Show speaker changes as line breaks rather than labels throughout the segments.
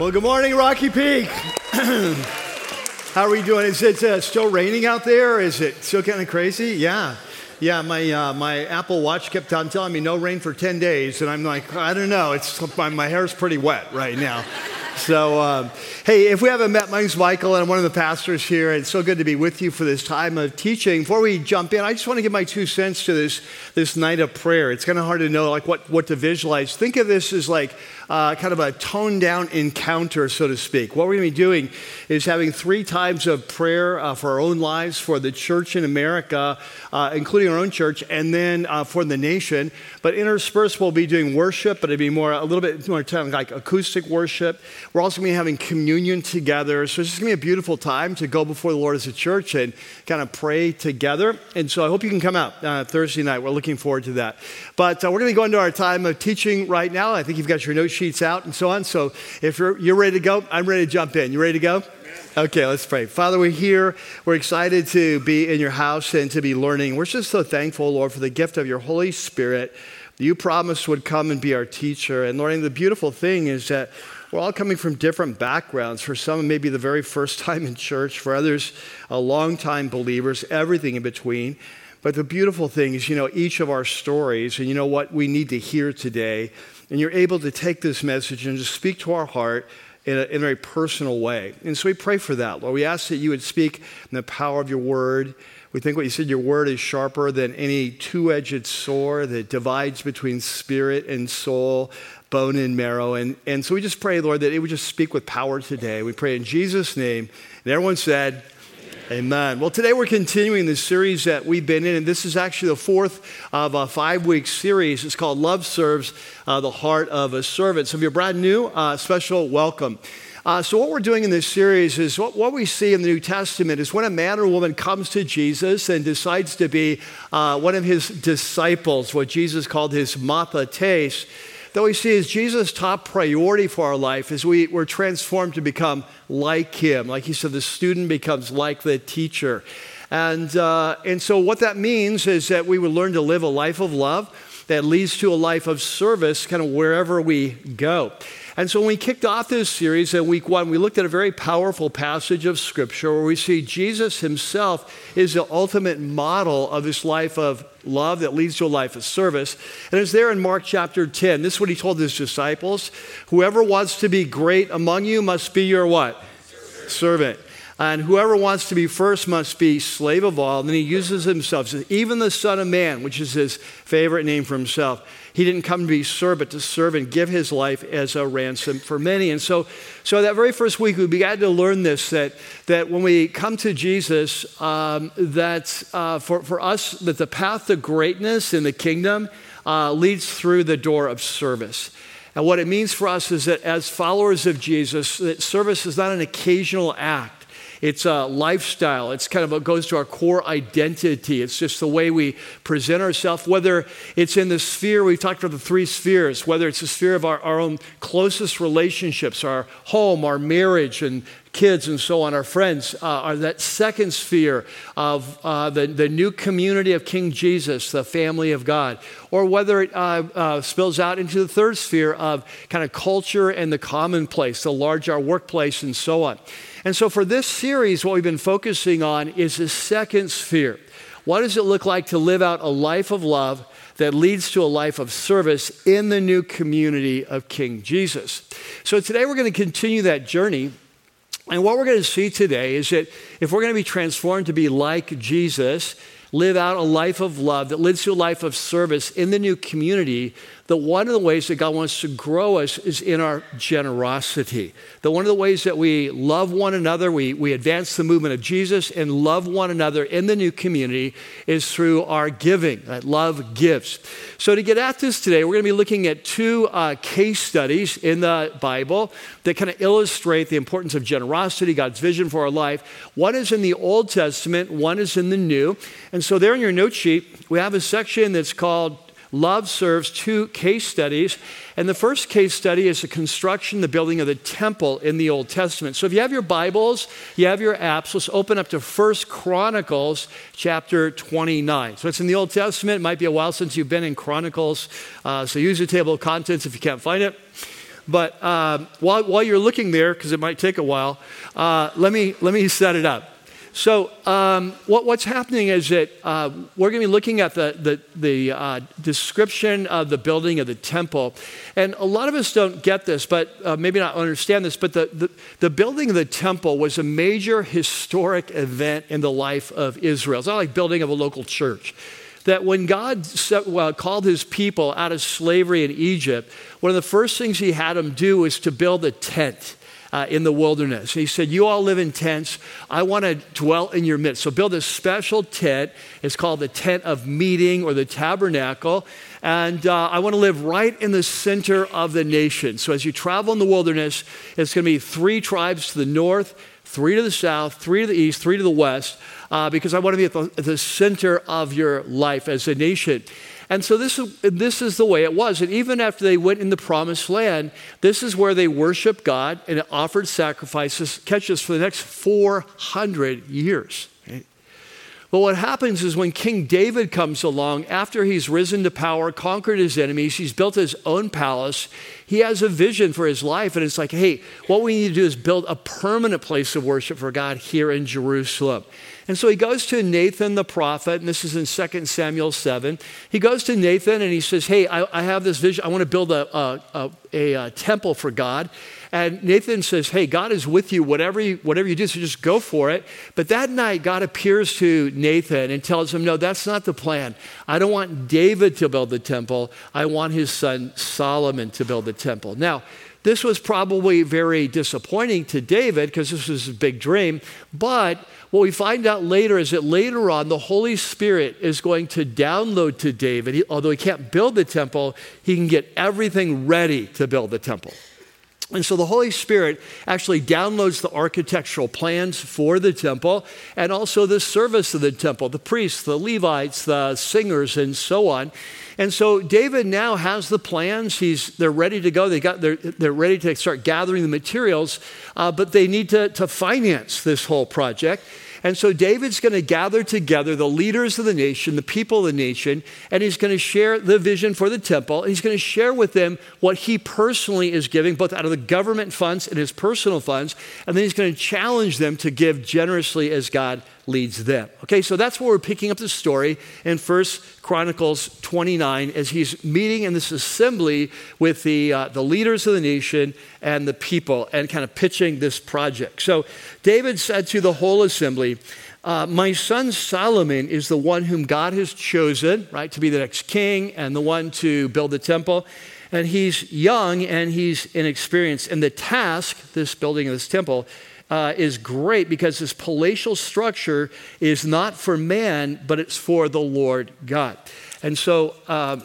Well, good morning, Rocky Peak. How are we doing? Is it still raining out there? Is it still kind of crazy? Yeah. My Apple Watch kept on telling me no rain for 10 days, and I'm like, I don't know. My hair's pretty wet right now. So, hey, if we haven't met, my name's Michael, and I'm one of the pastors here. It's so good to be with you for this time of teaching. Before we jump in, I just want to give my 2 cents to this night of prayer. It's kind of hard to know what to visualize. Think of this as like kind of a toned-down encounter, so to speak. What we're going to be doing is having 3 times of prayer for our own lives, for the church in America, including our own church, and then for the nation. But interspersed, we'll be doing worship, but it'll be a little bit more like acoustic worship. We're also going to be having communion together. So it's just going to be a beautiful time to go before the Lord as a church and kind of pray together. And so I hope you can come out Thursday night. We're looking forward to that. But we're going to go into our time of teaching right now. I think you've got your note sheets out and so on. So if you're ready to go, I'm ready to jump in. You ready to go? Okay, let's pray. Father, we're here. We're excited to be in your house and to be learning. We're just so thankful, Lord, for the gift of your Holy Spirit that you promised would come and be our teacher. And Lord, the beautiful thing is that we're all coming from different backgrounds. For some, maybe the very first time in church. For others, a long-time believers, everything in between. But the beautiful thing is, each of our stories, and you know what we need to hear today, and you're able to take this message and just speak to our heart in a very personal way. And so we pray for that, Lord. We ask that you would speak in the power of your word. We think what you said, your word is sharper than any two-edged sword that divides between spirit and soul, bone and marrow. And so we just pray, Lord, that it would just speak with power today. We pray in Jesus' name. And everyone said, Amen. Well, today we're continuing the series that we've been in, and this is actually the 4th of a 5-week series. It's called Love Serves the Heart of a Servant. So if you're brand new, special welcome. So what we're doing in this series is what we see in the New Testament is when a man or woman comes to Jesus and decides to be one of his disciples, what Jesus called his mathetes, that we see is Jesus' top priority for our life is we're transformed to become like him. Like he said, the student becomes like the teacher. And so what that means is that we would learn to live a life of love that leads to a life of service kind of wherever we go. And so when we kicked off this series in week 1, we looked at a very powerful passage of Scripture where we see Jesus himself is the ultimate model of this life of love that leads to a life of service. And it's there in Mark chapter 10. This is what he told his disciples. Whoever wants to be great among you must be your what? Servant. And whoever wants to be first must be slave of all. And then he uses himself. Says, even the Son of Man, which is his favorite name for himself. He didn't come to be served, but to serve and give his life as a ransom for many. And so that very first week, we began to learn this, that when we come to Jesus, for us, that the path to greatness in the kingdom leads through the door of service. And what it means for us is that as followers of Jesus, that service is not an occasional act. It's a lifestyle. It's kind of, it goes to our core identity. It's just the way we present ourselves, whether it's in the sphere, we've talked about the 3 spheres, whether it's the sphere of our own closest relationships, our home, our marriage, and kids and so on, our friends, are that second sphere of the new community of King Jesus, the family of God, or whether it spills out into the 3rd sphere of kind of culture and the commonplace, the larger workplace and so on. And so for this series, what we've been focusing on is the 2nd sphere. What does it look like to live out a life of love that leads to a life of service in the new community of King Jesus? So today we're going to continue that journey. And what we're going to see today is that if we're going to be transformed to be like Jesus, live out a life of love that leads to a life of service in the new community, that one of the ways that God wants to grow us is in our generosity. That one of the ways that we love one another, we advance the movement of Jesus and love one another in the new community is through our giving. That love gives. So to get at this today, we're going to be looking at 2 case studies in the Bible that kind of illustrate the importance of generosity, God's vision for our life. One is in the Old Testament, one is in the New. And so there in your note sheet, we have a section that's called Love Serves, 2 case studies. And the first case study is the construction, the building of the temple in the Old Testament. So if you have your Bibles, you have your apps, let's open up to 1 Chronicles chapter 29. So it's in the Old Testament. It might be a while since you've been in Chronicles. So use the table of contents if you can't find it. But while you're looking there, because it might take a while, let me set it up. So what's happening is that we're going to be looking at the description of the building of the temple. And a lot of us don't get this, but maybe not understand this, but the building of the temple was a major historic event in the life of Israel. It's not like building of a local church. That when God called his people out of slavery in Egypt, one of the first things he had them do was to build a tent in the wilderness. He said, you all live in tents. I want to dwell in your midst. So build a special tent. It's called the tent of meeting or the tabernacle. And I want to live right in the center of the nation. So as you travel in the wilderness, it's going to be 3 tribes to the north, 3 to the south, 3 to the east, 3 to the west, because I want to be at the center of your life as a nation. And so this is the way it was. And even after they went in the promised land, this is where they worshiped God and offered sacrifices, catch this, for the next 400 years. Right? But what happens is when King David comes along, after he's risen to power, conquered his enemies, he's built his own palace, he has a vision for his life. And it's like, hey, what we need to do is build a permanent place of worship for God here in Jerusalem. And so he goes to Nathan the prophet, and this is in 2 Samuel 7. He goes to Nathan and he says, hey, I have this vision. I want to build a temple for God. And Nathan says, hey, God is with you, whatever you do, so just go for it. But that night, God appears to Nathan and tells him, no, that's not the plan. I don't want David to build the temple. I want his son Solomon to build the temple. Now, this was probably very disappointing to David because this was his big dream. But what we find out later is that later on, the Holy Spirit is going to download to David. Although he can't build the temple, he can get everything ready to build the temple. And so the Holy Spirit actually downloads the architectural plans for the temple and also the service of the temple, the priests, the Levites, the singers, and so on. And so David now has the plans. They're ready to go. They're ready to start gathering the materials, but they need to finance this whole project. And so David's going to gather together the leaders of the nation, the people of the nation, and he's going to share the vision for the temple. And he's going to share with them what he personally is giving, both out of the government funds and his personal funds. And then he's going to challenge them to give generously as God leads them. Okay, so that's where we're picking up the story in 1 Chronicles 29 as he's meeting in this assembly with the leaders of the nation and the people and kind of pitching this project. So David said to the whole assembly, my son Solomon is the one whom God has chosen, right, to be the next king and the one to build the temple. And he's young and he's inexperienced. And the task, this building of this temple, is great because this palatial structure is not for man, but it's for the Lord God. And so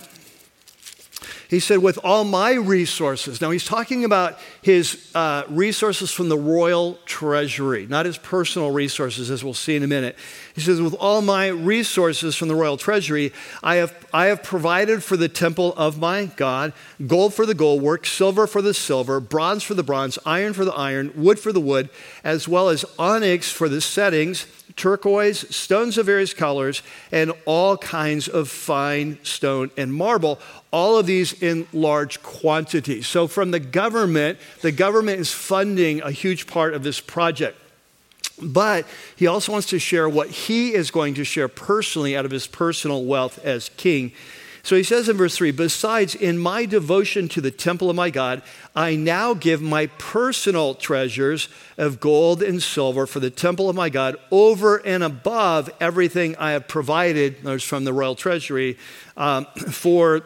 he said, with all my resources. Now he's talking about his resources from the royal treasury, not his personal resources, as we'll see in a minute. He says, with all my resources from the royal treasury, I have provided for the temple of my God, gold for the gold work, silver for the silver, bronze for the bronze, iron for the iron, wood for the wood, as well as onyx for the settings, turquoise, stones of various colors, and all kinds of fine stone and marble, all of these in large quantities. So from the government is funding a huge part of this project. But he also wants to share what he is going to share personally out of his personal wealth as king. So he says in verse 3, besides, in my devotion to the temple of my God, I now give my personal treasures of gold and silver for the temple of my God over and above everything I have provided, there's from the royal treasury, for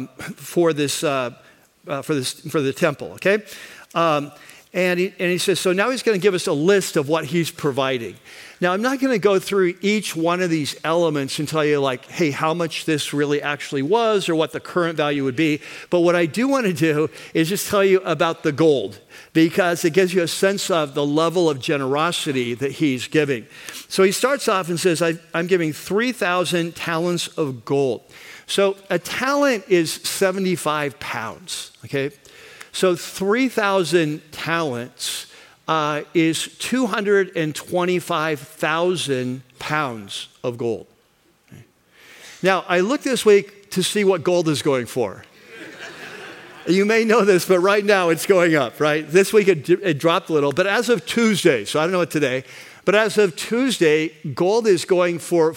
the temple, okay? And he says, so now he's going to give us a list of what he's providing. Now, I'm not going to go through each one of these elements and tell you like, hey, how much this really actually was or what the current value would be. But what I do want to do is just tell you about the gold because it gives you a sense of the level of generosity that he's giving. So he starts off and says, I'm giving 3,000 talents of gold. So a talent is 75 pounds, okay? So 3,000 talents is 225,000 pounds of gold. Now, I looked this week to see what gold is going for. You may know this, but right now it's going up, right? This week it dropped a little, but as of Tuesday, so I don't know what today, but as of Tuesday, gold is going for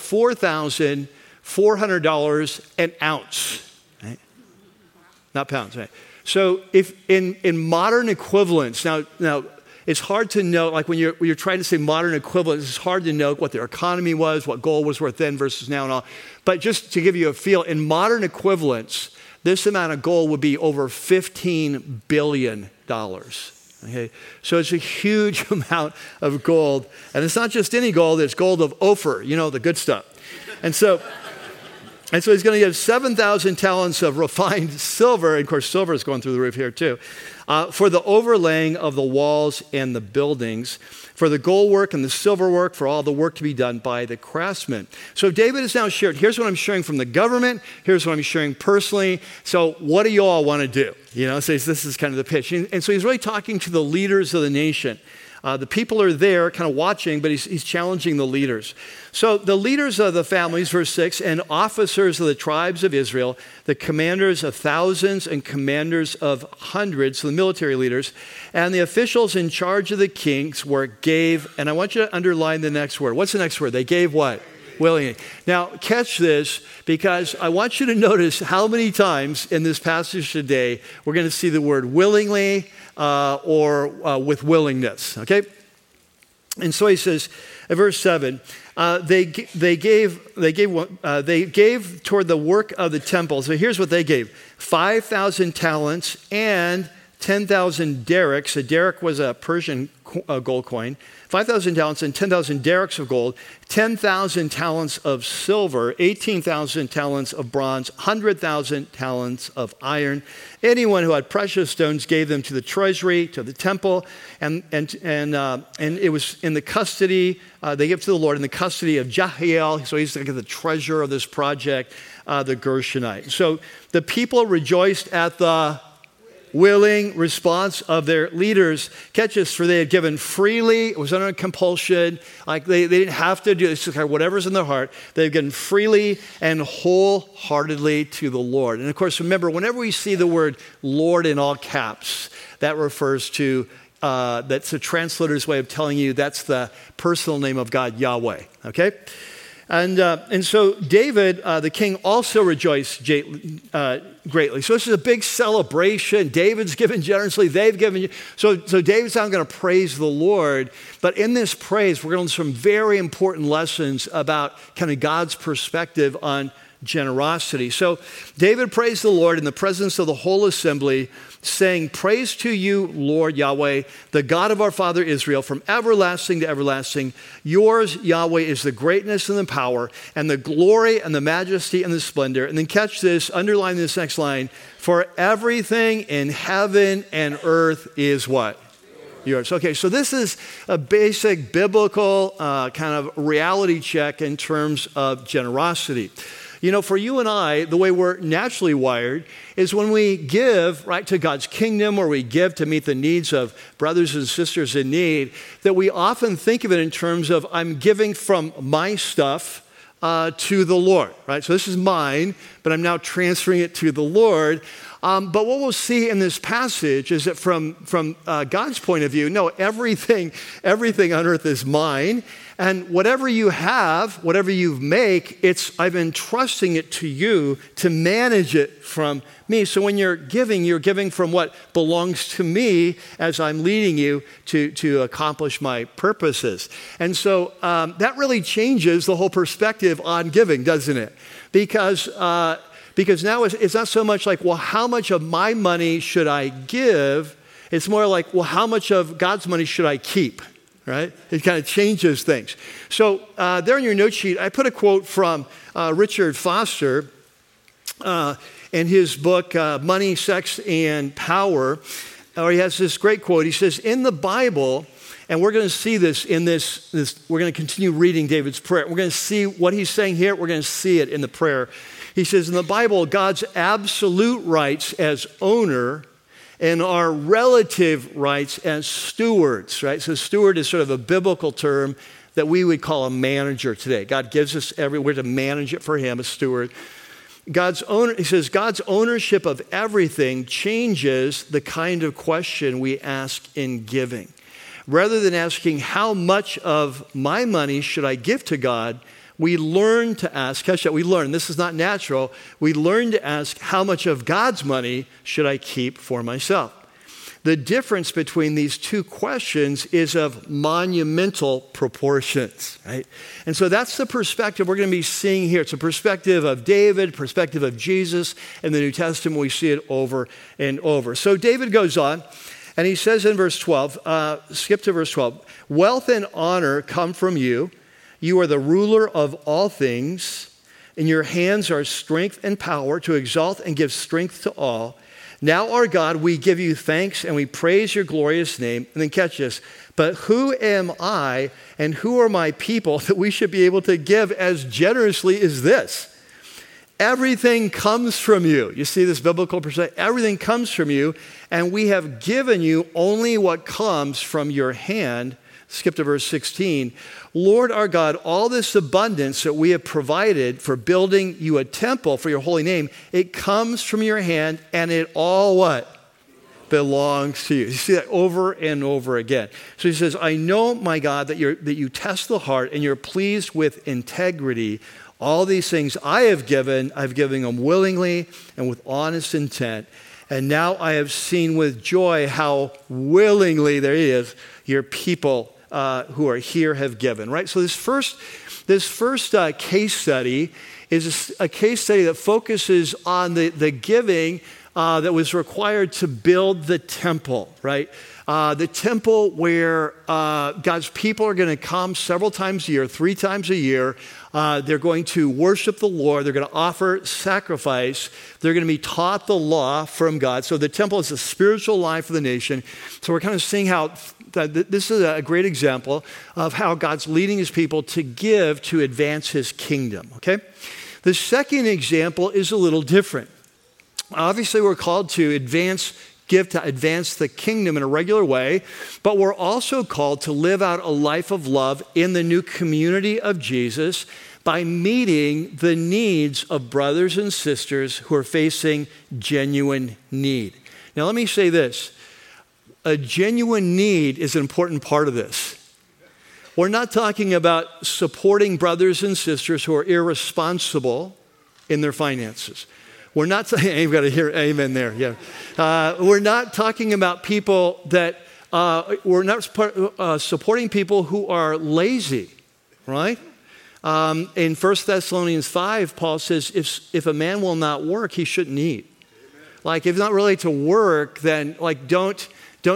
$4,400 an ounce, right? Not pounds, right? So if in modern equivalents, now it's hard to know, like when you're trying to say modern equivalents, it's hard to know what their economy was, what gold was worth then versus now and all. But just to give you a feel, in modern equivalents, this amount of gold would be over $15 billion. Okay? So it's a huge amount of gold. And it's not just any gold, it's gold of Ophir, the good stuff. And so he's going to give 7,000 talents of refined silver. And of course, silver is going through the roof here too. For the overlaying of the walls and the buildings, for the gold work and the silver work, for all the work to be done by the craftsmen. So David has now shared, here's what I'm sharing from the government, here's what I'm sharing personally, so what do you all want to do? So this is kind of the pitch. And so he's really talking to the leaders of the nation. The people are there kind of watching, but he's challenging the leaders. So the leaders of the families, verse 6, and officers of the tribes of Israel, the commanders of thousands and commanders of hundreds, so the military leaders, and the officials in charge of the king's work gave, and I want you to underline the next word. What's the next word? They gave what? Willingly. Now, catch this, because I want you to notice how many times in this passage today we're going to see the word willingly or with willingness, okay? And so he says, verse 7, they gave toward the work of the temple. So here's what they gave: 5,000 talents and 10,000 derricks. A derrick was a Persian gold coin. 5,000 talents and 10,000 derricks of gold, 10,000 talents of silver, 18,000 talents of bronze, 100,000 talents of iron. Anyone who had precious stones gave them to the treasury, to the temple, and it was in the custody. They gave to the Lord in the custody of Jehiel. So he's like the treasurer of this project, the Gershonite. So the people rejoiced at the willing response of their leaders. Catch this, for they had given freely. It was under compulsion. Like they didn't have to do this. Whatever's in their heart, they've given freely and wholeheartedly to the Lord. And of course, remember, whenever we see the word Lord in all caps, that refers to, that's a translator's way of telling you that's the personal name of God, Yahweh. Okay? And so David, the king, also rejoiced greatly. So this is a big celebration. David's given generously. They've given. So David's now going to praise the Lord. But in this praise, we're going to learn some very important lessons about kind of God's perspective on generosity. So David praised the Lord in the presence of the whole assembly, saying, "Praise to you, Lord Yahweh, the God of our father Israel, from everlasting to everlasting. Yours, Yahweh, is the greatness and the power and the glory and the majesty and the splendor." And then catch this, underline this next line: "For everything in heaven and earth is" what? Yours. Okay, so this is a basic biblical kind of reality check in terms of generosity. For you and I, the way we're naturally wired is when we give, right, to God's kingdom, or we give to meet the needs of brothers and sisters in need, that we often think of it in terms of, I'm giving from my stuff to the Lord, right? So this is mine, but I'm now transferring it to the Lord. But what we'll see in this passage is that from God's point of view, no, everything on earth is mine. And whatever you have, whatever you make, I'm entrusting it to you to manage it from me. So when you're giving from what belongs to me as I'm leading you to accomplish my purposes. And so that really changes the whole perspective on giving, doesn't it? Because now it's not so much like, well, how much of my money should I give? It's more like, well, how much of God's money should I keep? Right? It kind of changes things. So there in your note sheet, I put a quote from Richard Foster in his book, Money, Sex, and Power. He has this great quote. He says, in the Bible, and we're going to see this in this, we're going to continue reading David's prayer. We're going to see what he's saying here. We're going to see it in the prayer. He says, in the Bible, God's absolute rights as owner and our relative rights as stewards, right? So steward is sort of a biblical term that we would call a manager today. God gives us we're to manage it for him, a steward. He says, God's ownership of everything changes the kind of question we ask in giving. Rather than asking, how much of my money should I give to God, we learn to ask, catch that, this is not natural, we learn to ask, how much of God's money should I keep for myself? The difference between these two questions is of monumental proportions, right? And so that's the perspective we're going to be seeing here. It's a perspective of David, perspective of Jesus. In the New Testament, we see it over and over. So David goes on, and he says in verse 12, skip to verse 12, wealth and honor come from you. You are the ruler of all things. In your hands are strength and power to exalt and give strength to all. Now, our God, we give you thanks and we praise your glorious name. And then catch this. But who am I and who are my people that we should be able to give as generously as this? Everything comes from you. You see this biblical perspective? Everything comes from you, and we have given you only what comes from your hand. Skip to verse 16. Lord our God, all this abundance that we have provided for building you a temple for your holy name, it comes from your hand, and it all what? Belongs to you. You see that over and over again. So he says, I know, my God, that you test the heart and you're pleased with integrity. All these things I've given them willingly and with honest intent. And now I have seen with joy how willingly, there he is, your people who are here have given, right? So this first case study is a case study that focuses on the giving that was required to build the temple, right? The temple where God's people are going to come several times a year, 3 times a year. They're going to worship the Lord. They're going to offer sacrifice. They're going to be taught the law from God. So the temple is a spiritual life of the nation. So we're kind of seeing how this is a great example of how God's leading his people to give to advance his kingdom, okay? The second example is a little different. Obviously, we're called to give to advance the kingdom in a regular way, but we're also called to live out a life of love in the new community of Jesus by meeting the needs of brothers and sisters who are facing genuine need. Now, let me say this. A genuine need is an important part of this. We're not talking about supporting brothers and sisters who are irresponsible in their finances. We're not saying, you've got to hear amen there, yeah. We're not talking about people that, we're not supporting people who are lazy, right? In 1 Thessalonians 5, Paul says, if a man will not work, he shouldn't eat. Like, if not really to work, then like don't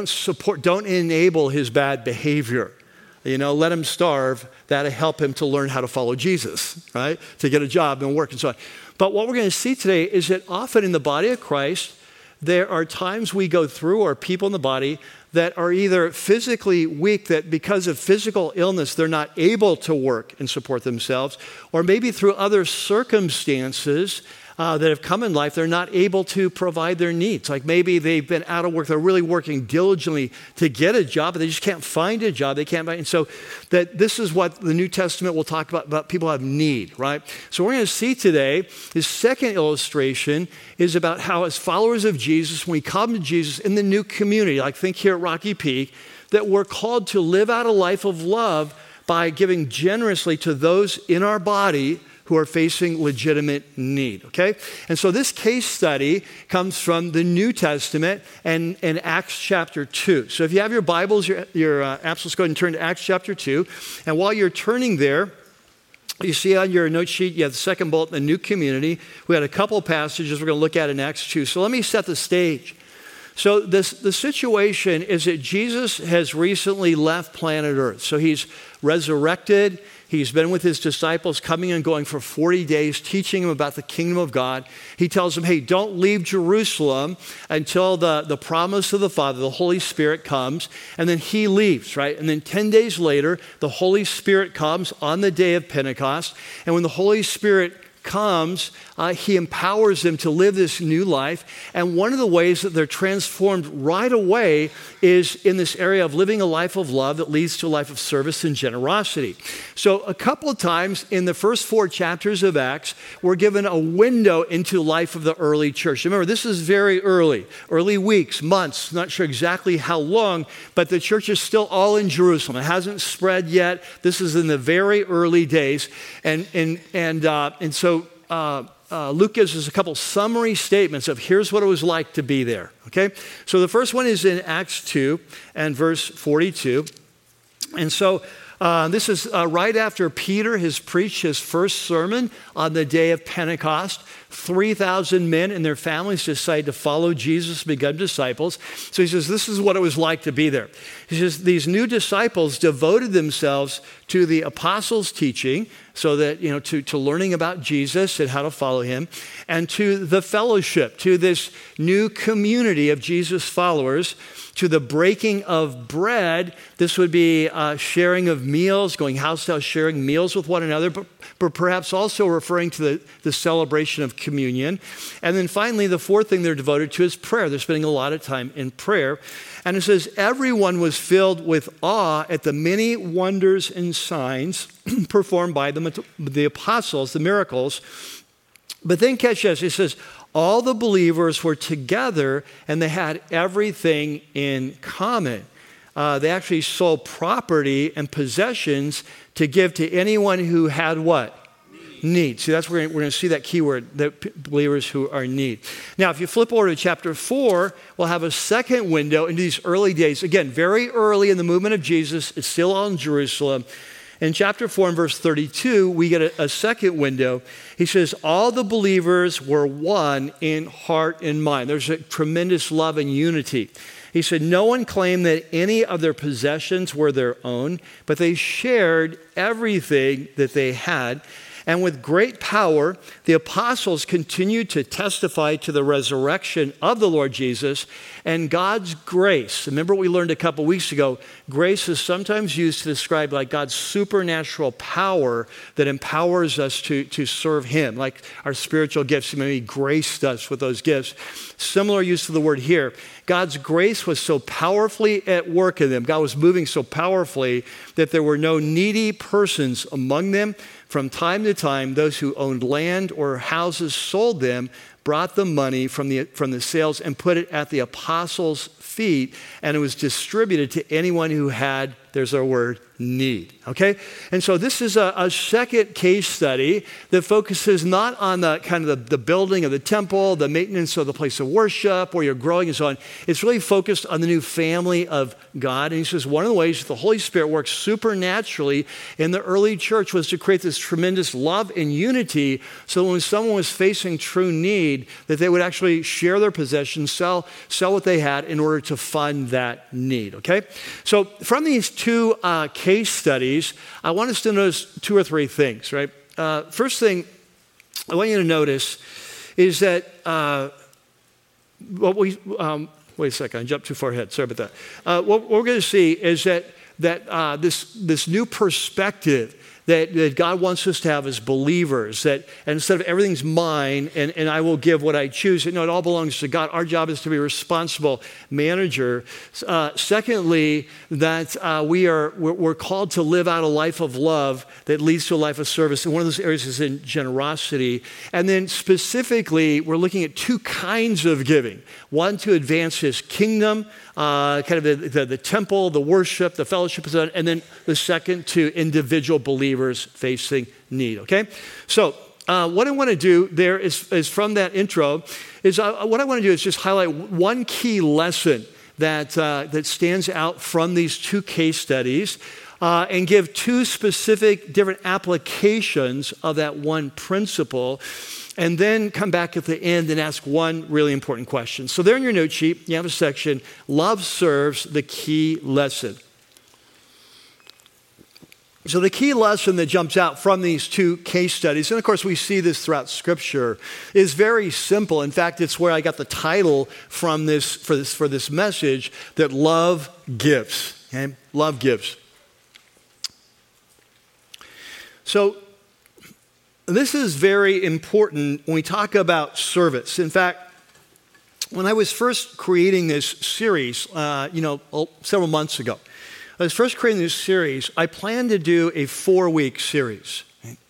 enable his bad behavior. Let him starve. That'll help him to learn how to follow Jesus, right? To get a job and work and so on. But what we're going to see today is that often in the body of Christ, there are times we go through, or people in the body that are either physically weak, that because of physical illness, they're not able to work and support themselves, or maybe through other circumstances that have come in life, they're not able to provide their needs. Like maybe they've been out of work, they're really working diligently to get a job, but they just can't find a job. And so that this is what the New Testament will talk about people have need, right? So we're going to see today, his second illustration is about how as followers of Jesus, when we come to Jesus in the new community, like think here at Rocky Peak, that we're called to live out a life of love by giving generously to those in our body who are facing legitimate need, okay? And so this case study comes from the New Testament and in Acts chapter 2. So if you have your Bibles, your apps, let's go ahead and turn to Acts chapter 2. And while you're turning there, you see on your note sheet, you have the second bullet, the new community. We had a couple passages we're going to look at in Acts 2. So let me set the stage. So the situation is that Jesus has recently left planet Earth. So he's resurrected. He's been with his disciples coming and going for 40 days, teaching them about the kingdom of God. He tells them, hey, don't leave Jerusalem until the promise of the Father, the Holy Spirit comes. And then he leaves, right? And then 10 days later, the Holy Spirit comes on the day of Pentecost. And when the Holy Spirit comes, he empowers them to live this new life. And one of the ways that they're transformed right away is in this area of living a life of love that leads to a life of service and generosity. So a couple of times in the first 4 chapters of Acts, we're given a window into the life of the early church. Remember, this is very early weeks, months, not sure exactly how long, but the church is still all in Jerusalem. It hasn't spread yet. This is in the very early days. And so Luke gives us a couple summary statements of here's what it was like to be there. Okay? So the first one is in Acts 2 and verse 42. And so this is right after Peter has preached his first sermon on the day of Pentecost. 3,000 men and their families decide to follow Jesus, become disciples. So he says, this is what it was like to be there. He says, these new disciples devoted themselves to the apostles' teaching, so that, to learning about Jesus and how to follow him, and to the fellowship, to this new community of Jesus followers, to the breaking of bread. This would be sharing of meals, going house to house, sharing meals with one another, but perhaps also referring to the celebration of communion. And then finally, the fourth thing they're devoted to is prayer. They're spending a lot of time in prayer. And it says, everyone was filled with awe at the many wonders and signs performed by the apostles, the miracles. But then catch this, it says, all the believers were together and they had everything in common. They actually sold property and possessions to give to anyone who had what? Need. See, that's where we're going to see that key word, that believers who are in need. Now, if you flip over to chapter 4, we'll have a second window into these early days. Again, very early in the movement of Jesus. It's still all in Jerusalem. In chapter 4 and verse 32, we get a second window. He says, all the believers were one in heart and mind. There's a tremendous love and unity. He said, no one claimed that any of their possessions were their own, but they shared everything that they had. And with great power, the apostles continued to testify to the resurrection of the Lord Jesus and God's grace. Remember what we learned a couple weeks ago? Grace is sometimes used to describe like God's supernatural power that empowers us to serve him, like our spiritual gifts. He maybe graced us with those gifts. Similar use of the word here. God's grace was so powerfully at work in them. God was moving so powerfully that there were no needy persons among them. From time to time, those who owned land or houses sold them, brought the money from the sales and put it at the apostles' feet, and it was distributed to anyone who had, there's our word, need. Okay? And so this is a second case study that focuses not on the kind of the building of the temple, the maintenance of the place of worship, where you're growing and so on. It's really focused on the new family of God. And he says one of the ways that the Holy Spirit works supernaturally in the early church was to create this tremendous love and unity, so when someone was facing true need, that they would actually share their possessions, sell what they had in order to fund that need. Okay? So from these two case studies, I want us to notice 2 or 3 things, right? First thing I want you to notice is that wait a second, I jumped too far ahead. Sorry about that. What we're going to see is that this new perspective that God wants us to have as believers, that instead of everything's mine and I will give what I choose, no, it all belongs to God. Our job is to be a responsible manager. Secondly, that we're called to live out a life of love that leads to a life of service. And one of those areas is in generosity. And then specifically, we're looking at 2 kinds of giving. One, to advance his kingdom, kind of the temple, the worship, the fellowship, and then the second, to individual believers facing need, okay? So what I want to do there is from that intro, is what I want to do is just highlight one key lesson that stands out from these 2 case studies, and give 2 specific different applications of that one principle, and then come back at the end and ask one really important question. So there in your note sheet, you have a section, Love Serves, the Key Lesson. So the key lesson that jumps out from these 2 case studies, and of course we see this throughout Scripture, is very simple. In fact, it's where I got the title from for this message, that love gives. Okay? Love gives. So this is very important when we talk about service. In fact, when I was first creating this series, several months ago, I planned to do a 4-week series.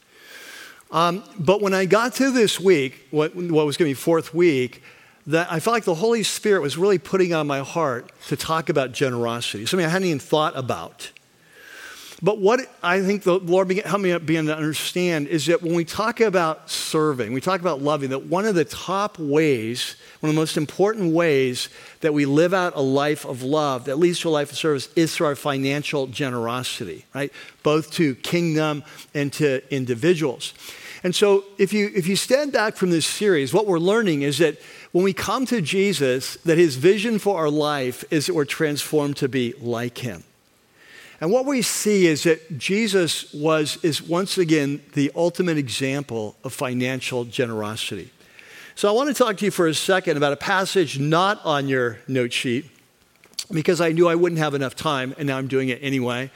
But when I got to this week, what was going to be fourth week, that I felt like the Holy Spirit was really putting on my heart to talk about generosity, something I hadn't even thought about. But what I think the Lord helped me begin to understand is that when we talk about serving, we talk about loving, that one of the top ways, one of the most important ways that we live out a life of love that leads to a life of service is through our financial generosity, right? Both to kingdom and to individuals. And so if you stand back from this series, what we're learning is that when we come to Jesus, that his vision for our life is that we're transformed to be like him. And what we see is that Jesus is once again the ultimate example of financial generosity. So I want to talk to you for a second about a passage not on your note sheet, because I knew I wouldn't have enough time, and now I'm doing it anyway.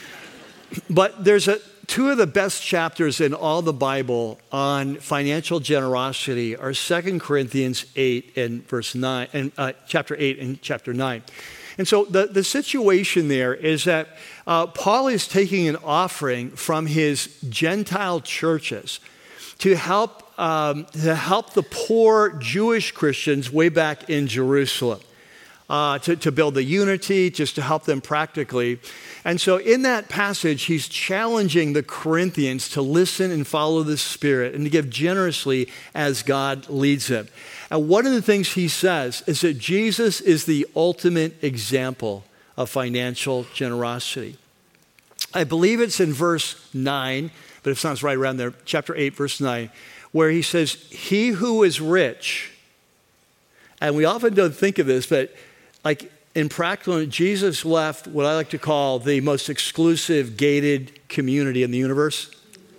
But there's two of the best chapters in all the Bible on financial generosity are 2 Corinthians 8 and verse 9, and chapter 8 and chapter 9. And so the situation there is that Paul is taking an offering from his Gentile churches to help the poor Jewish Christians way back in Jerusalem, to build the unity, just to help them practically. And so in that passage, he's challenging the Corinthians to listen and follow the Spirit and to give generously as God leads them. And one of the things he says is that Jesus is the ultimate example of financial generosity. I believe it's in verse 9, but it sounds right around there, chapter 8, verse 9, where he says, he who is rich, and we often don't think of this, but like in practical, Jesus left what I like to call the most exclusive gated community in the universe.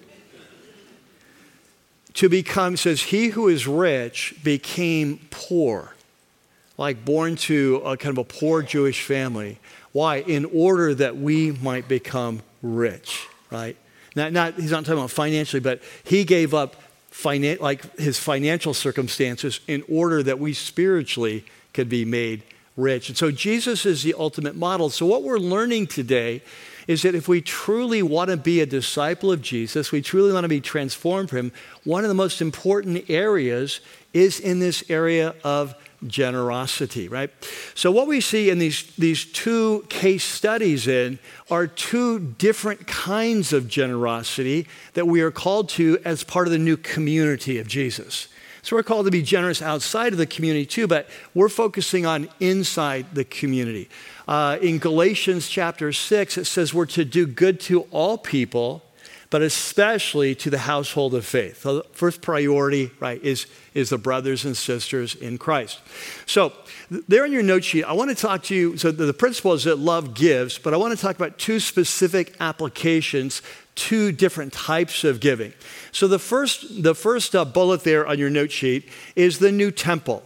To become, says, he who is rich became poor, like born to a kind of a poor Jewish family. Why? In order that we might become rich, right? He's not talking about financially, but he gave up his financial circumstances in order that we spiritually could be made rich. And so Jesus is the ultimate model. So what we're learning today is that if we truly want to be a disciple of Jesus, we truly want to be transformed from him, one of the most important areas is in this area of generosity, right? So what we see in these two case studies are two different kinds of generosity that we are called to as part of the new community of Jesus. So we're called to be generous outside of the community too, but we're focusing on inside the community. In Galatians chapter 6, it says we're to do good to all people, but especially to the household of faith. The first priority, right, is the brothers and sisters in Christ. So there in your note sheet, I want to talk to you, so the principle is that love gives, but I want to talk about two specific applications, two different types of giving. So the first bullet there on your note sheet is the new temple.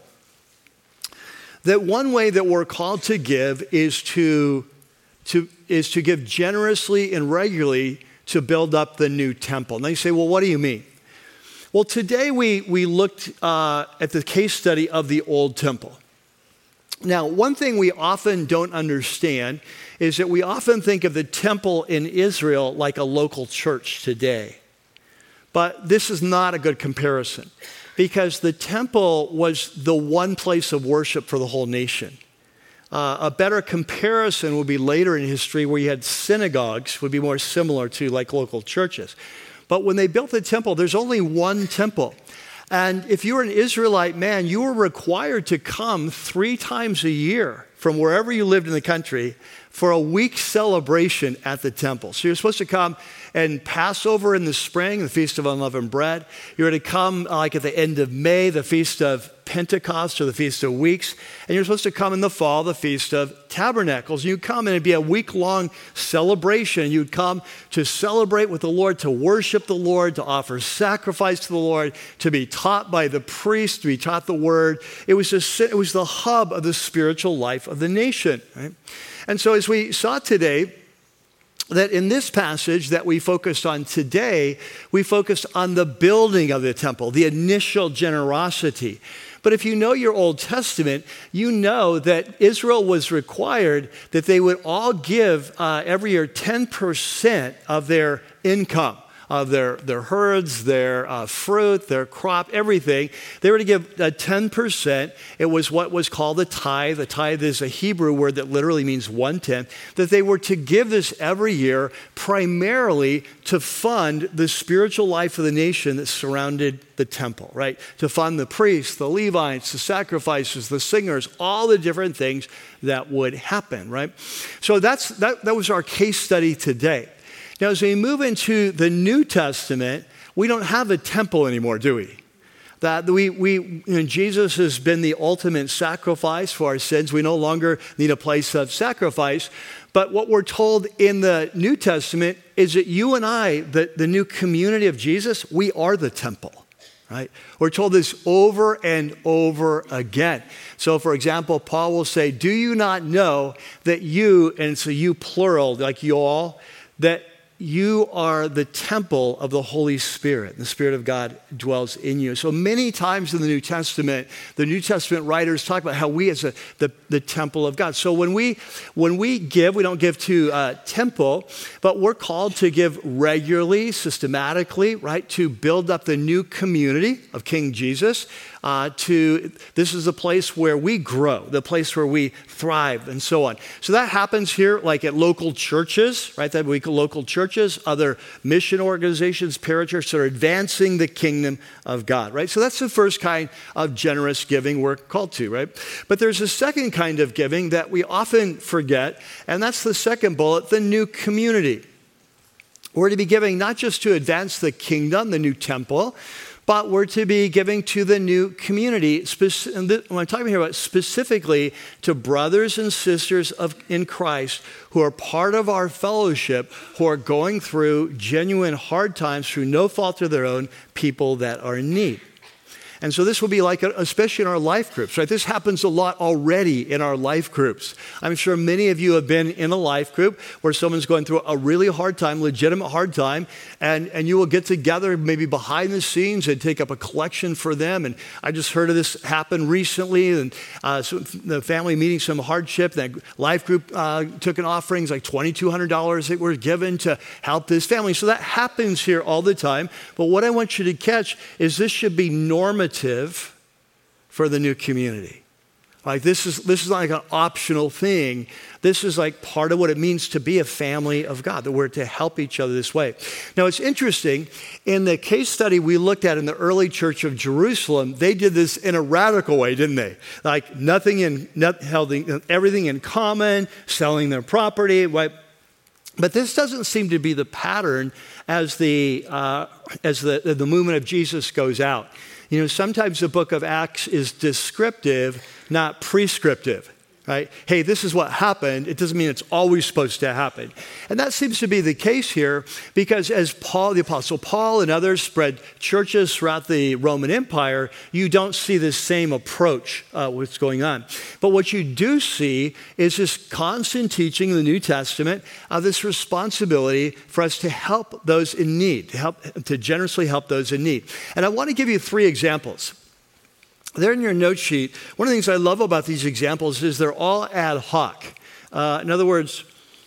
That one way that we're called to give is to give generously and regularly to build up the new temple. Now you say, well, what do you mean? Well, today we looked at the case study of the old temple. Now, one thing we often don't understand is that we often think of the temple in Israel like a local church today. But this is not a good comparison, because the temple was the one place of worship for the whole nation. A better comparison would be later in history where you had synagogues, would be more similar to like local churches. But when they built the temple, there's only one temple. And if you were an Israelite man, you were required to come 3 times a year from wherever you lived in the country for a week celebration at the temple. So you're supposed to come and Passover in the spring, the Feast of Unleavened Bread. You're to come like at the end of May, the Feast of Pentecost or the Feast of Weeks. And you're supposed to come in the fall, the Feast of Tabernacles. You'd come and it'd be a week-long celebration. You'd come to celebrate with the Lord, to worship the Lord, to offer sacrifice to the Lord, to be taught by the priest, to be taught the word. It was the hub of the spiritual life of the nation, right? And so as we saw today, that in this passage that we focused on today, we focused on the building of the temple, the initial generosity. But if you know your Old Testament, you know that Israel was required that they would all give every year 10% of their income, of their herds, their fruit, their crop, everything. They were to give 10%. It was what was called a tithe. A tithe is a Hebrew word that literally means 1/10. That they were to give this every year primarily to fund the spiritual life of the nation that surrounded the temple, right? To fund the priests, the Levites, the sacrifices, the singers, all the different things that would happen, right? So that was our case study today. Now, as we move into the New Testament, we don't have a temple anymore, do we? Jesus has been the ultimate sacrifice for our sins. We no longer need a place of sacrifice. But what we're told in the New Testament is that you and I, the new community of Jesus, we are the temple, right? We're told this over and over again. So, for example, Paul will say, do you not know that you, and it's a you plural, like you all, that you are the temple of the Holy Spirit. The Spirit of God dwells in you. So many times in the New Testament writers talk about how we as the temple of God. So when we give, we don't give to temple, but we're called to give regularly, systematically, right, to build up the new community of King Jesus. This is a place where we grow, the place where we thrive, and so on. So that happens here, like at local churches, right? That we call local churches, other mission organizations, parachurches that are advancing the kingdom of God, right? So that's the first kind of generous giving we're called to, right? But there's a second kind of giving that we often forget, and that's the second bullet, the new community. We're to be giving not just to advance the kingdom, the new temple, but we're to be giving to the new community. And I'm talking here about specifically to brothers and sisters in Christ who are part of our fellowship, who are going through genuine hard times through no fault of their own, people that are in need. And so this will be like, especially in our life groups, right? This happens a lot already in our life groups. I'm sure many of you have been in a life group where someone's going through a really hard time, legitimate hard time, and you will get together maybe behind the scenes and take up a collection for them. And I just heard of this happen recently, and so the family meeting some hardship. That life group took an offerings like $2,200 that were given to help this family. So that happens here all the time. But what I want you to catch is this should be normative for the new community. Like this is not like an optional thing. This is like part of what it means to be a family of God, that we're to help each other this way. Now it's interesting, in the case study we looked at in the early church of Jerusalem, they did this in a radical way, didn't they? Like everything in common, selling their property, right? But this doesn't seem to be the pattern as the movement of Jesus goes out. You know, sometimes the book of Acts is descriptive, not prescriptive, right? Hey, this is what happened. It doesn't mean it's always supposed to happen. And that seems to be the case here because as Paul, the Apostle Paul and others spread churches throughout the Roman Empire, you don't see the same approach what's going on. But what you do see is this constant teaching in the New Testament of this responsibility for us to help those in need, to generously help those in need. And I want to give you 3 examples. There in your note sheet, one of the things I love about these examples is they're all ad hoc. In other words,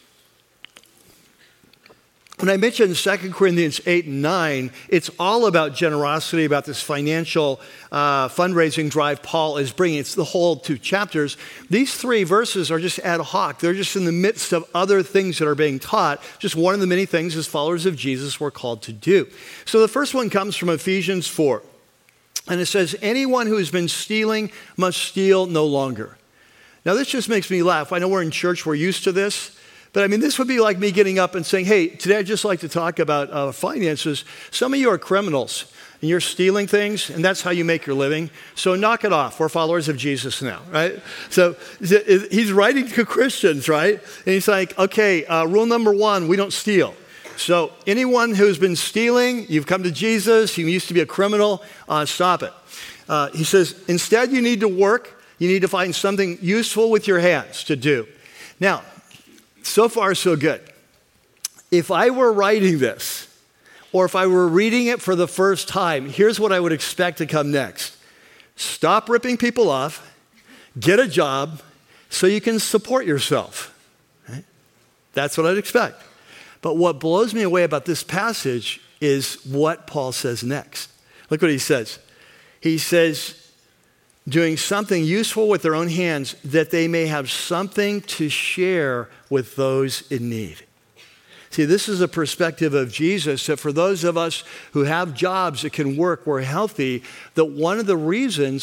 when I mentioned 2 Corinthians 8 and 9, it's all about generosity, about this financial fundraising drive Paul is bringing. It's the whole 2 chapters. These 3 verses are just ad hoc. They're just in the midst of other things that are being taught. Just one of the many things as followers of Jesus we're called to do. So the first one comes from Ephesians 4. And it says, anyone who has been stealing must steal no longer. Now, this just makes me laugh. I know we're in church, we're used to this. But I mean, this would be like me getting up and saying, hey, today I'd just like to talk about finances. Some of you are criminals, and you're stealing things, and that's how you make your living. So knock it off. We're followers of Jesus now, right? So he's writing to Christians, right? And he's like, okay, rule number 1, we don't steal. So anyone who's been stealing, you've come to Jesus, you used to be a criminal, stop it. He says, instead you need to work, you need to find something useful with your hands to do. Now, so far so good. if I were writing this, or if I were reading it for the first time, here's what I would expect to come next. Stop ripping people off, get a job so you can support yourself. Right? That's what I'd expect. But what blows me away about this passage is what Paul says next. Look what he says. He says, doing something useful with their own hands that they may have something to share with those in need. See, this is a perspective of Jesus that for those of us who have jobs that can work, we're healthy, that one of the reasons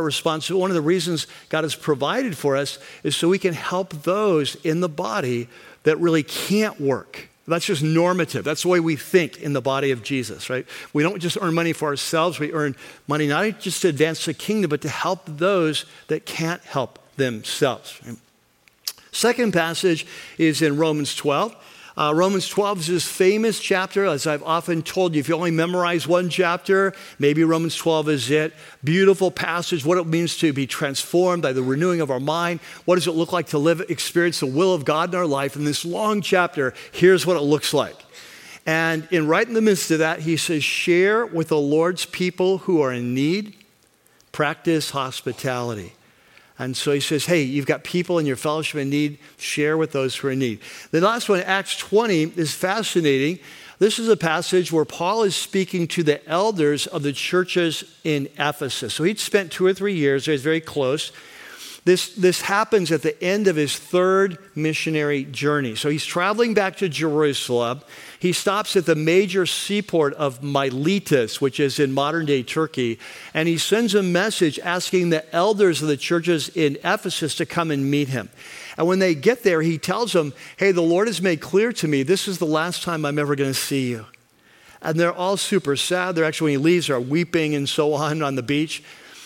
God has provided for us is so we can help those in the body that really can't work. That's just normative. That's the way we think in the body of Jesus, right? We don't just earn money for ourselves. We earn money not just to advance the kingdom, but to help those that can't help themselves. Second passage is in Romans 12. Romans 12 is this famous chapter, as I've often told you. If you only memorize one chapter, maybe Romans 12 is it. Beautiful passage, what it means to be transformed by the renewing of our mind. What does it look like to experience the will of God in our life? In this long chapter, here's what it looks like. And right in the midst of that, he says, share with the Lord's people who are in need, practice hospitality. And so he says, hey, you've got people in your fellowship in need, share with those who are in need. The last one, Acts 20, is fascinating. This is a passage where Paul is speaking to the elders of the churches in Ephesus. So he'd spent 2 or 3 years there. He's very close. This happens at the end of his third missionary journey. So he's traveling back to Jerusalem. He stops at the major seaport of Miletus, which is in modern-day Turkey, and he sends a message asking the elders of the churches in Ephesus to come and meet him. And when they get there, he tells them, hey, the Lord has made clear to me, this is the last time I'm ever going to see you. And they're all super sad. They're actually, when he leaves, they're weeping and so on the beach.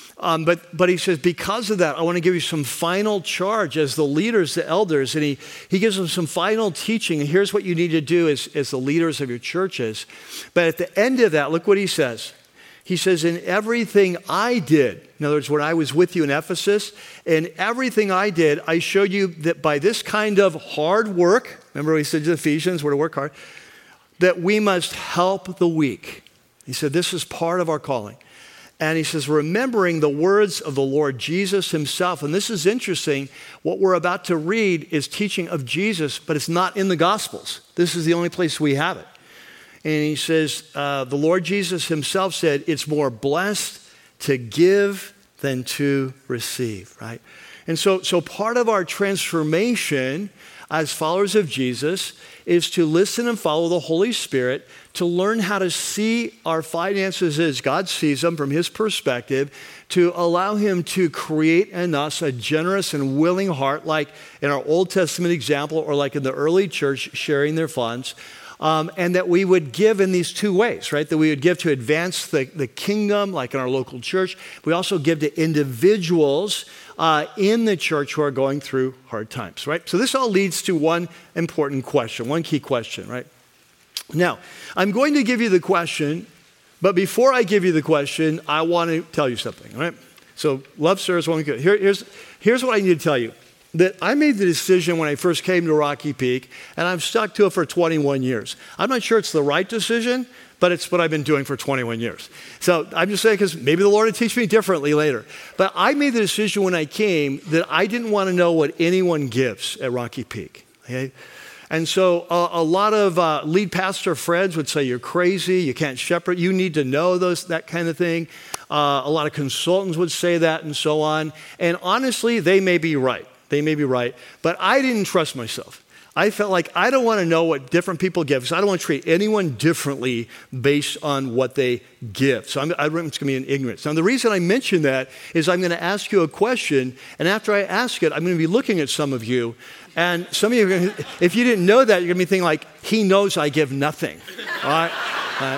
But he says, because of that, I want to give you some final charge as the leaders, the elders, and he gives them some final teaching. And here's what you need to do as the leaders of your churches. But at the end of that, look what he says. He says, in everything I did, in other words, when I was with you in Ephesus, in everything I did, I showed you that by this kind of hard work, remember he said to Ephesians, we're to work hard, that we must help the weak. He said, this is part of our calling. And he says, remembering the words of the Lord Jesus himself. And this is interesting. What we're about to read is teaching of Jesus, but it's not in the Gospels. This is the only place we have it. And he says, the Lord Jesus himself said, it's more blessed to give than to receive, right? And so part of our transformation as followers of Jesus is to listen and follow the Holy Spirit, to learn how to see our finances as God sees them from his perspective, to allow him to create in us a generous and willing heart, like in our Old Testament example, or like in the early church sharing their funds, and that we would give in these two ways, right? That we would give to advance the kingdom, like in our local church. We also give to individuals in the church who are going through hard times, right? So this all leads to one important question, one key question, right? Now, I'm going to give you the question, but before I give you the question, I want to tell you something, all right? So love serves one good. Here's what I need to tell you. That I made the decision when I first came to Rocky Peak, and I've stuck to it for 21 years. I'm not sure it's the right decision, but it's what I've been doing for 21 years. So I'm just saying because maybe the Lord will teach me differently later. But I made the decision when I came that I didn't want to know what anyone gives at Rocky Peak. Okay? And so a lot of lead pastor friends would say, you're crazy, you can't shepherd, you need to know that kind of thing. A lot of consultants would say that and so on. And honestly, they may be right. They may be right, but I didn't trust myself. I felt like I don't want to know what different people give, because I don't want to treat anyone differently based on what they give. So it's going to be an ignorance. Now, the reason I mention that is I'm going to ask you a question, and after I ask it, I'm going to be looking at some of you, and some of you are going to, if you didn't know that, you're going to be thinking like, he knows I give nothing. All right?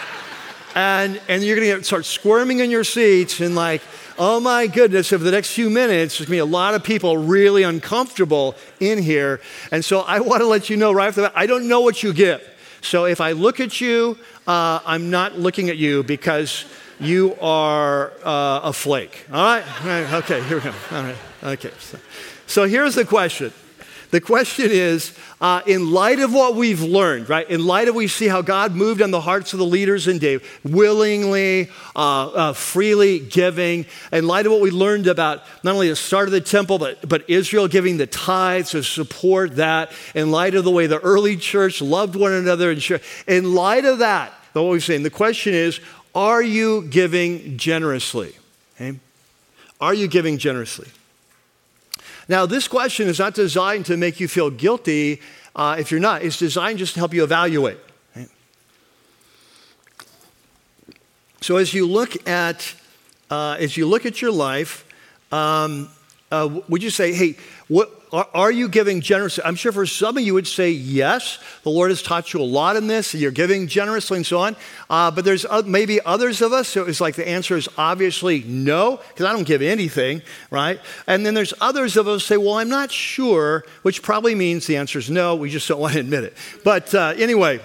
And you're going to start squirming in your seats and like, oh my goodness, over the next few minutes, there's going to be a lot of people really uncomfortable in here. And so I want to let you know right off the bat, I don't know what you give. So if I look at you, I'm not looking at you because you are a flake. All right? Okay, here we go. All right. Okay. So here's the question. The question is, in light of what we've learned, right? In light of we see how God moved on the hearts of the leaders in David, willingly, freely giving, in light of what we learned about not only the start of the temple, but Israel giving the tithes to support that, in light of the way the early church loved one another, and in light of that, what we're saying, the question is, are you giving generously? Okay? Are you giving generously? Now, this question is not designed to make you feel guilty if you're not. It's designed just to help you evaluate. Right? So as you look at your life, would you say, hey, what are you giving generously? I'm sure for some of you would say yes. The Lord has taught you a lot in this. You're giving generously and so on. But there's maybe others of us, so it's like the answer is obviously no, because I don't give anything, right? And then there's others of us who say, well, I'm not sure, which probably means the answer is no. We just don't want to admit it. But anyway,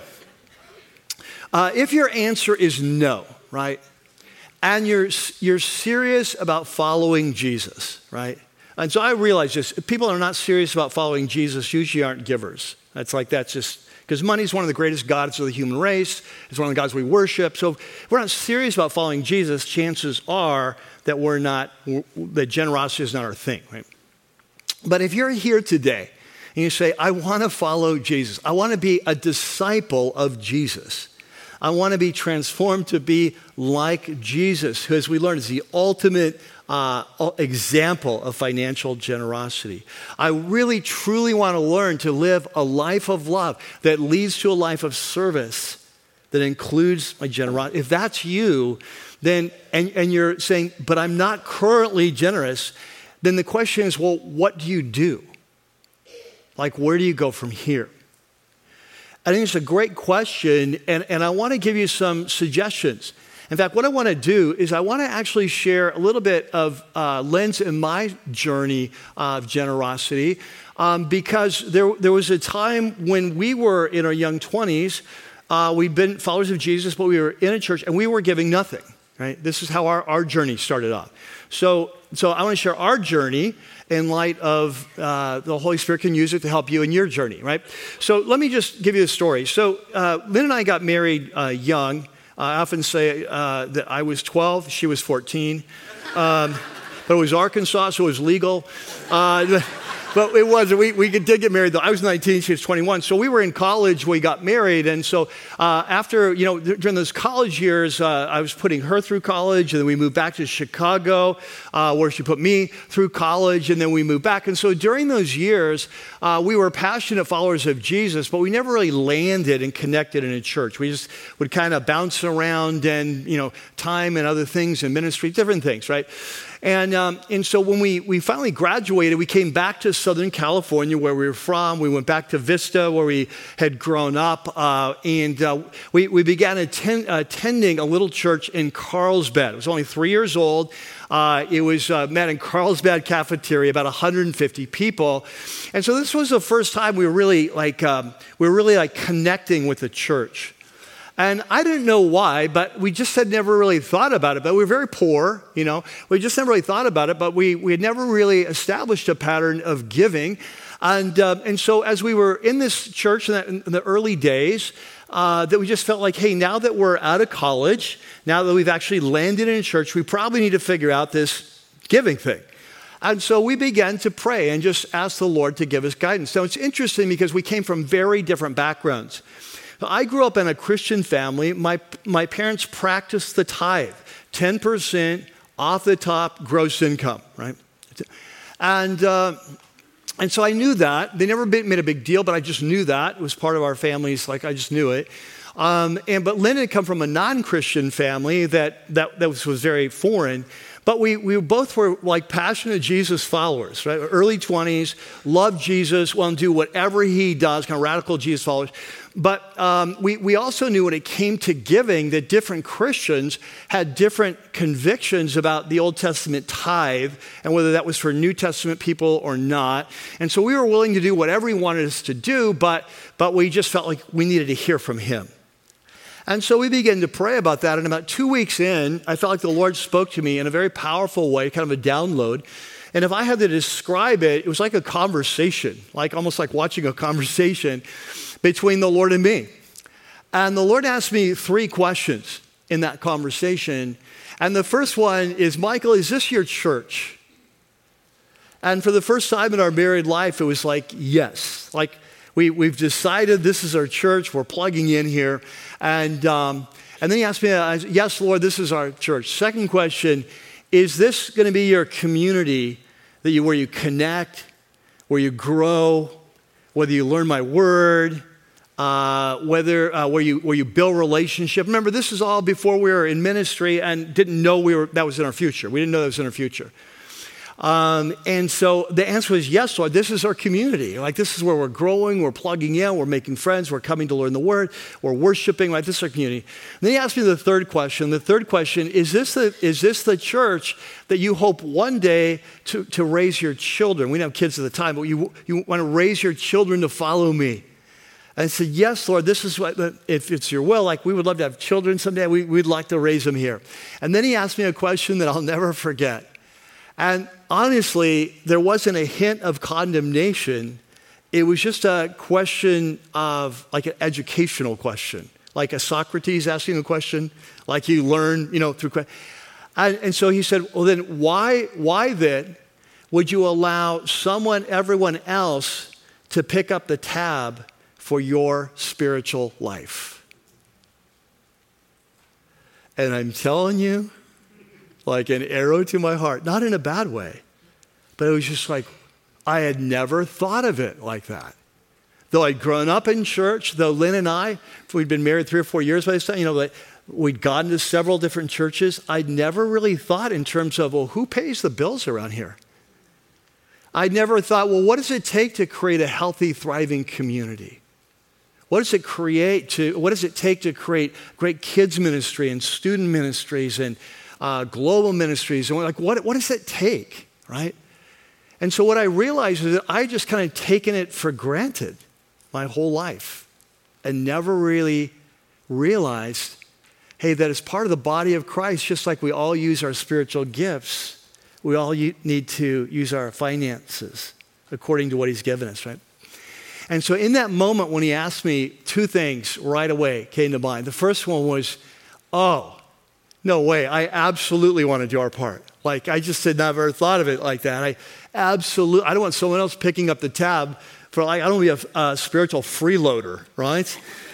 if your answer is no, right? And you're serious about following Jesus, right? And so I realize this, people that are not serious about following Jesus usually aren't givers. That's just, because money is one of the greatest gods of the human race. It's one of the gods we worship. So if we're not serious about following Jesus, chances are that that generosity is not our thing, right? But if you're here today and you say, I want to follow Jesus. I want to be a disciple of Jesus. I want to be transformed to be like Jesus, who, as we learned, is the ultimate example of financial generosity. I really, truly want to learn to live a life of love that leads to a life of service that includes my generosity. If that's you, then, and you're saying, but I'm not currently generous, then the question is, well, what do you do? Like, where do you go from here? I think it's a great question, and I want to give you some suggestions. In fact, what I want to do is I want to actually share a little bit of lens in my journey of generosity, because there was a time when we were in our young 20s, we'd been followers of Jesus, but we were in a church and we were giving nothing, right? This is how our journey started off. So I want to share our journey in light of the Holy Spirit can use it to help you in your journey, right? So let me just give you a story. So Lynn and I got married young. I often say that I was 12, she was 14. But it was Arkansas, so it was legal. But it wasn't. We did get married, though. I was 19, she was 21. So we were in college when we got married. And so after, during those college years, I was putting her through college. And then we moved back to Chicago, where she put me through college. And then we moved back. And so during those years, we were passionate followers of Jesus, but we never really landed and connected in a church. We just would kind of bounce around and, time and other things and ministry, different things, right? And so when we finally graduated, we came back to Southern California, where we were from. We went back to Vista, where we had grown up, and we began attending a little church in Carlsbad. It was only 3 years old. It was met in Carlsbad cafeteria, about 150 people, and so this was the first time we were really connecting with the church. And I didn't know why, but we just had never really thought about it. But we were very poor, We just never really thought about it, but we had never really established a pattern of giving. And so as we were in this church in the early days, that we just felt like, hey, now that we're out of college, now that we've actually landed in a church, we probably need to figure out this giving thing. And so we began to pray and just ask the Lord to give us guidance. Now, it's interesting because we came from very different backgrounds. I grew up in a Christian family. My parents practiced the tithe, 10% off the top gross income, right? And so I knew that. They never made a big deal, but I just knew that. It was part of our families, I just knew it. But Lynn had come from a non-Christian family that was very foreign. But we both were passionate Jesus followers, right? Early 20s, loved Jesus, want to do whatever he does, kind of radical Jesus followers. But we also knew when it came to giving that different Christians had different convictions about the Old Testament tithe and whether that was for New Testament people or not. And so we were willing to do whatever he wanted us to do, but we just felt like we needed to hear from him. And so we began to pray about that. And about 2 weeks in, I felt like the Lord spoke to me in a very powerful way, kind of a download. And if I had to describe it, it was like a conversation, like almost like watching a conversation between the Lord and me. And the Lord asked me 3 questions in that conversation. And the first one is, Michael, is this your church? And for the first time in our married life, it was like, yes. Like, we've decided this is our church. We're plugging in here. And then he asked me, yes, Lord, this is our church. Second question, is this going to be your community where you connect, where you grow, whether you learn my word, where you build relationship? Remember, this is all before we were in ministry and didn't know that was in our future. We didn't know that was in our future. And so the answer was, yes, Lord, this is our community. Like, this is where we're growing, we're plugging in, we're making friends, we're coming to learn the word, we're worshiping, right? This is our community. And then he asked me the third question. The third question, is this the church that you hope one day to raise your children? We didn't have kids at the time, but you want to raise your children to follow me. And I said, yes, Lord, this is what, if it's your will, like, we would love to have children someday. We'd like to raise them here. And then he asked me a question that I'll never forget. And honestly, there wasn't a hint of condemnation. It was just a question of, like, an educational question, like a Socrates asking a question, like you learn, through questions. And so he said, well, then why then would you allow everyone else to pick up the tab for your spiritual life? And I'm telling you, like an arrow to my heart, not in a bad way, but it was just like, I had never thought of it like that. Though I'd grown up in church, though Lynn and I, we'd been married 3 or 4 years by this time, like, we'd gone to several different churches, I'd never really thought in terms of, well, who pays the bills around here? I'd never thought, well, what does it take to create a healthy, thriving community? What does it take to create great kids ministry and student ministries and global ministries? And like, what does it take, right? And so what I realized is that I just kind of taken it for granted my whole life and never really realized, hey, that as part of the body of Christ, just like we all use our spiritual gifts, we all need to use our finances according to what he's given us, right? And so in that moment when he asked me, 2 things right away came to mind. The first one was, oh, no way, I absolutely want to do our part. Like, I just had never thought of it like that. I don't want someone else picking up the tab for, like, I don't want to be a spiritual freeloader, right?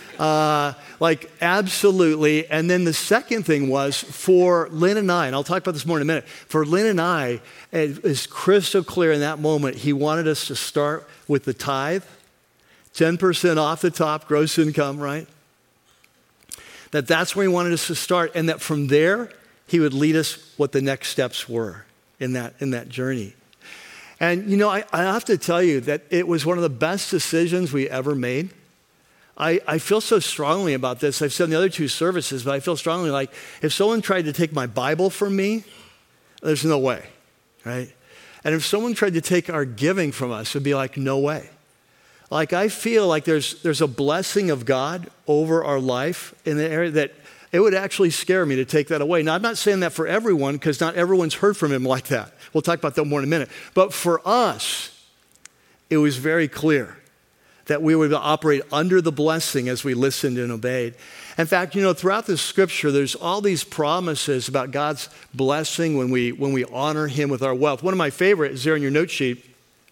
Absolutely. And then the second thing was for Lynn and I, and I'll talk about this more in a minute, for Lynn and I, it was crystal clear in that moment, he wanted us to start with the tithe, 10% off the top, gross income, right? That's where he wanted us to start, and that from there, he would lead us what the next steps were in that journey. And, I have to tell you that it was one of the best decisions we ever made. I feel so strongly about this. I've said in the other 2 services, but I feel strongly like if someone tried to take my Bible from me, there's no way, right? And if someone tried to take our giving from us, it'd be like, no way. Like, I feel like there's a blessing of God over our life in the area that it would actually scare me to take that away. Now, I'm not saying that for everyone, because not everyone's heard from him like that. We'll talk about that more in a minute. But for us, it was very clear that we would operate under the blessing as we listened and obeyed. In fact, throughout the scripture, there's all these promises about God's blessing when we honor him with our wealth. One of my favorites is there in your note sheet.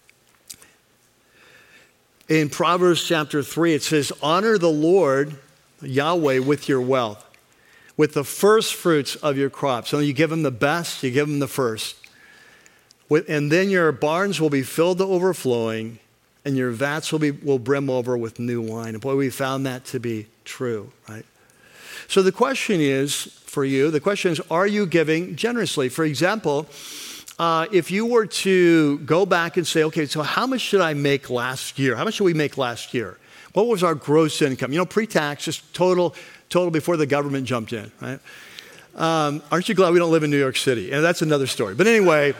In Proverbs chapter 3, it says, honor the Lord, Yahweh, with your wealth, with the first fruits of your crops. So you give him the best, you give him the first. And then your barns will be filled to overflowing, and your vats will brim over with new wine. And boy, we found that to be true, right? So the question is, for you, are you giving generously? For example, if you were to go back and say, okay, so how much did I make last year? How much did we make last year? What was our gross income? Pre-tax, just total before the government jumped in, right? Aren't you glad we don't live in New York City? And that's another story. But anyway,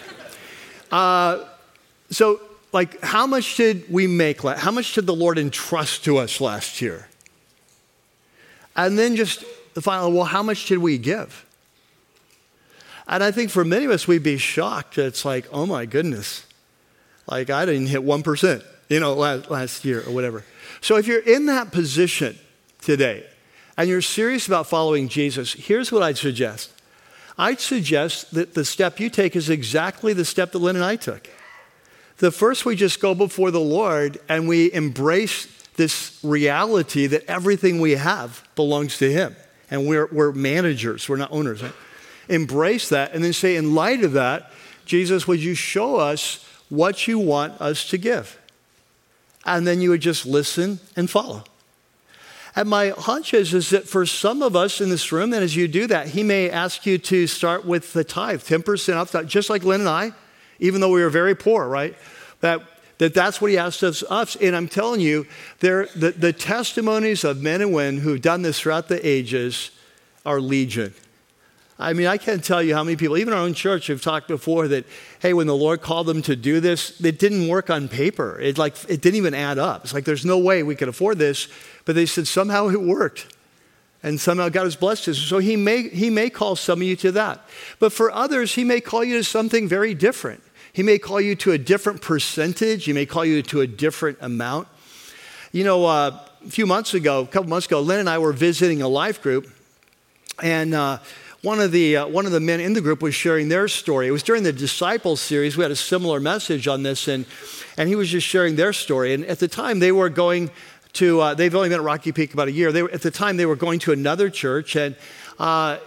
so like, how much did we make? How much did the Lord entrust to us last year? And then just the final, well, how much did we give? And I think for many of us, we'd be shocked. It's like, oh my goodness, like I didn't hit 1%, last year or whatever. So if you're in that position today and you're serious about following Jesus, here's what I'd suggest. I'd suggest that the step you take is exactly the step that Lynn and I took. The first, we just go before the Lord and we embrace this reality that everything we have belongs to Him. And we're managers, we're not owners. Right? Embrace that and then say, in light of that, Jesus, would you show us what you want us to give? And then you would just listen and follow. And my hunch is that for some of us in this room, that as you do that, He may ask you to start with the tithe, 10% off, just like Lynn and I, even though we were very poor, right? That's what He asked us. And I'm telling you, the testimonies of men and women who've done this throughout the ages are legion. I mean, I can't tell you how many people, even our own church, have talked before that, hey, when the Lord called them to do this, it didn't work on paper. It didn't even add up. It's like, there's no way we could afford this. But they said somehow it worked. And somehow God has blessed us. So he may call some of you to that. But for others, He may call you to something very different. He may call you to a different percentage. He may call you to a different amount. A couple months ago, Lynn and I were visiting a life group. And one of the men in the group was sharing their story. It was during the Disciples series. We had a similar message on this. And he was just sharing their story. And at the time, they were going to, they've only been at Rocky Peak about a year. At the time, they were going to another church, that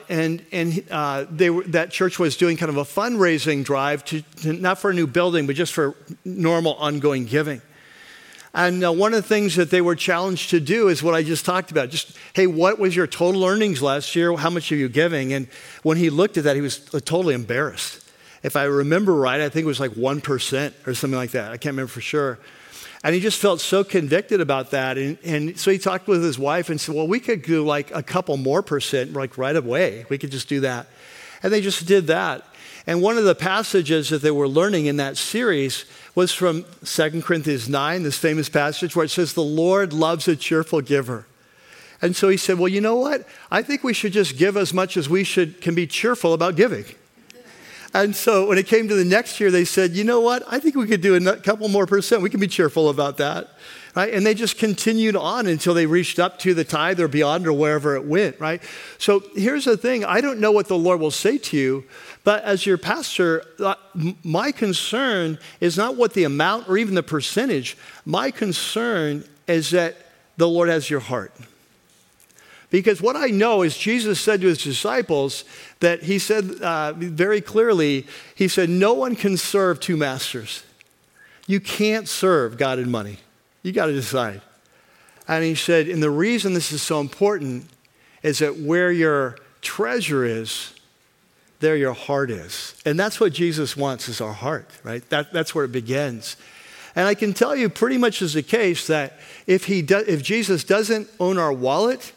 church was doing kind of a fundraising drive to not for a new building, but just for normal ongoing giving. And one of the things that they were challenged to do is what I just talked about. Just, hey, what was your total earnings last year? How much are you giving? And when he looked at that, he was totally embarrassed. If I remember right, I think it was like 1% or something like that. I can't remember for sure. And he just felt so convicted about that. And so he talked with his wife and said, well, we could do like a couple more percent, like right away. We could just do that. And they just did that. And one of the passages that they were learning in that series was from 2 Corinthians 9, this famous passage where it says, the Lord loves a cheerful giver. And so he said, well, you know what? I think we should just give as much as we can be cheerful about giving. And so when it came to the next year, they said, you know what? I think we could do a couple more percent. We can be cheerful about that. Right? And they just continued on until they reached up to the tithe or beyond or wherever it went. Right? So here's the thing. I don't know what the Lord will say to you, but as your pastor, my concern is not what the amount or even the percentage. My concern is that the Lord has your heart. Because what I know is Jesus said to His disciples that He said very clearly, He said, no one can serve two masters. You can't serve God and money. You got to decide. And He said, and the reason this is so important is that where your treasure is, there your heart is. And that's what Jesus wants, is our heart, right? That's where it begins. And I can tell you pretty much is the case that if Jesus doesn't own our wallet,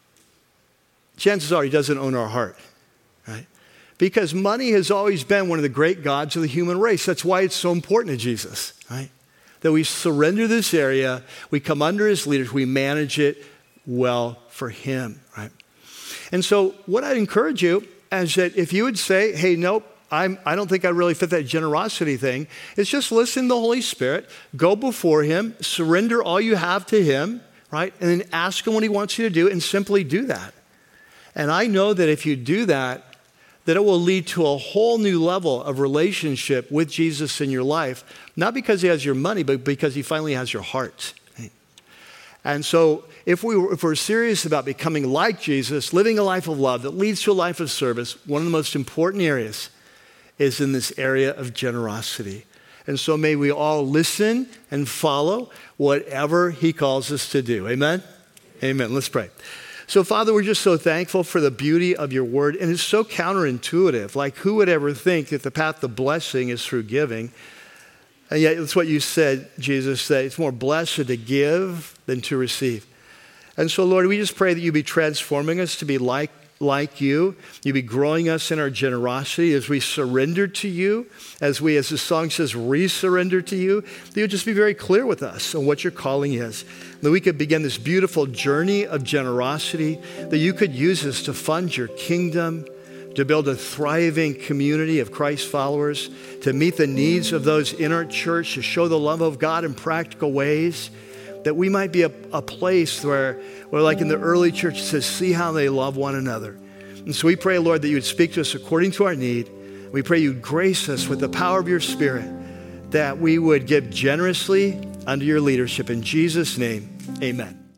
chances are He doesn't own our heart, right? Because money has always been one of the great gods of the human race. That's why it's so important to Jesus, right? That we surrender this area, we come under His leadership, we manage it well for Him, right? And so what I'd encourage you is that if you would say, hey, nope, I don't think I really fit that generosity thing, is just listen to the Holy Spirit, go before Him, surrender all you have to Him, right? And then ask Him what He wants you to do and simply do that. And I know that if you do that, that it will lead to a whole new level of relationship with Jesus in your life, not because He has your money, but because He finally has your heart. And so if we're serious about becoming like Jesus, living a life of love that leads to a life of service, one of the most important areas is in this area of generosity. And so may we all listen and follow whatever He calls us to do. Amen? Amen. Let's pray. So, Father, we're just so thankful for the beauty of your word. And it's so counterintuitive. Like, who would ever think that the path to blessing is through giving? And yet, it's what you said, Jesus, that it's more blessed to give than to receive. And so, Lord, we just pray that you be transforming us to be like you. You be growing us in our generosity as we surrender to you, as we, as the song says, re-surrender to you. That you'll just be very clear with us on what your calling is. That we could begin this beautiful journey of generosity, that you could use us to fund your kingdom, to build a thriving community of Christ followers, to meet the needs of those in our church, to show the love of God in practical ways, that we might be a place where like in the early church, it says, see how they love one another. And so we pray, Lord, that you would speak to us according to our need. We pray you'd grace us with the power of your Spirit, that we would give generously under your leadership. In Jesus' name, amen.